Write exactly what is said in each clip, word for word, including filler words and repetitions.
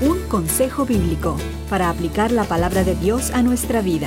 Un consejo bíblico para aplicar la palabra de Dios a nuestra vida.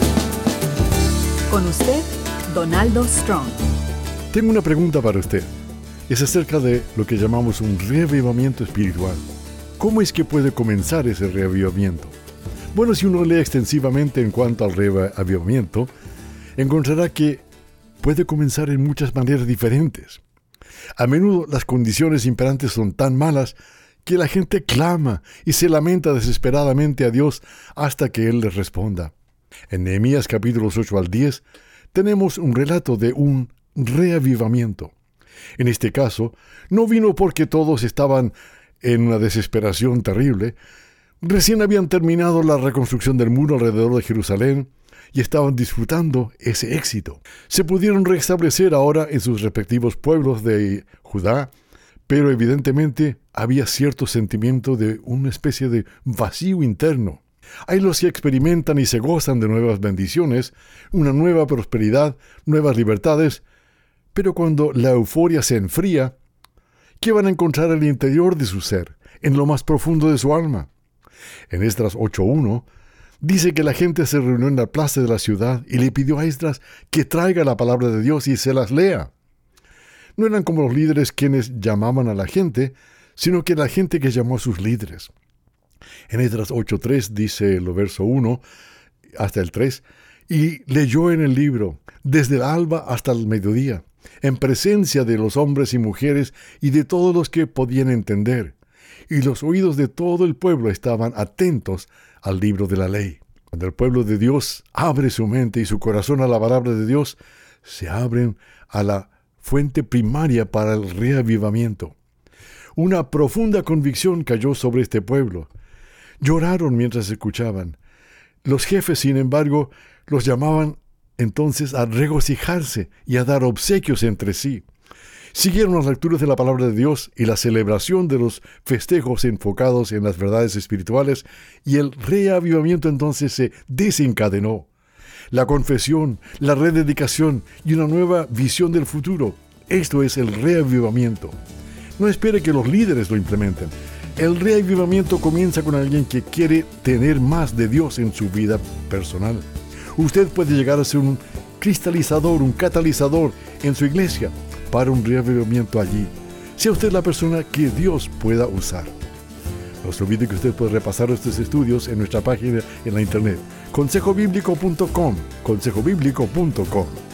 Con usted, Donaldo Strong. Tengo una pregunta para usted. Es acerca de lo que llamamos un reavivamiento espiritual. ¿Cómo es que puede comenzar ese reavivamiento? Bueno, si uno lee extensivamente en cuanto al reavivamiento, encontrará que puede comenzar en muchas maneras diferentes. A menudo las condiciones imperantes son tan malas que la gente clama y se lamenta desesperadamente a Dios hasta que Él les responda. En Nehemías capítulos ocho al diez tenemos un relato de un reavivamiento. En este caso, no vino porque todos estaban en una desesperación terrible. Recién habían terminado la reconstrucción del muro alrededor de Jerusalén y estaban disfrutando ese éxito. Se pudieron restablecer ahora en sus respectivos pueblos de Judá, pero evidentemente había cierto sentimiento de una especie de vacío interno. Hay los que experimentan y se gozan de nuevas bendiciones, una nueva prosperidad, nuevas libertades, pero cuando la euforia se enfría, ¿qué van a encontrar al interior de su ser, en lo más profundo de su alma? En Esdras ocho uno, dice que la gente se reunió en la plaza de la ciudad y le pidió a Esdras que traiga la palabra de Dios y se las lea. No eran como los líderes quienes llamaban a la gente, sino que la gente que llamó a sus líderes. En Esdras ocho tres dice el verso uno hasta el tres, y leyó en el libro desde el alba hasta el mediodía, en presencia de los hombres y mujeres y de todos los que podían entender. Y los oídos de todo el pueblo estaban atentos al libro de la ley. Cuando el pueblo de Dios abre su mente y su corazón a la palabra de Dios, se abren a la fuente primaria para el reavivamiento. Una profunda convicción cayó sobre este pueblo. Lloraron mientras escuchaban. Los jefes, sin embargo, los llamaban entonces a regocijarse y a dar obsequios entre sí. Siguieron las lecturas de la palabra de Dios y la celebración de los festejos enfocados en las verdades espirituales, y el reavivamiento entonces se desencadenó. La confesión, la rededicación y una nueva visión del futuro. Esto es el reavivamiento. No espere que los líderes lo implementen. El reavivamiento comienza con alguien que quiere tener más de Dios en su vida personal. Usted puede llegar a ser un cristalizador, un catalizador en su iglesia para un reavivamiento allí. Sea usted la persona que Dios pueda usar. No se olvide que usted puede repasar estos estudios en nuestra página en la internet, consejo bíblico punto com, consejo bíblico punto com.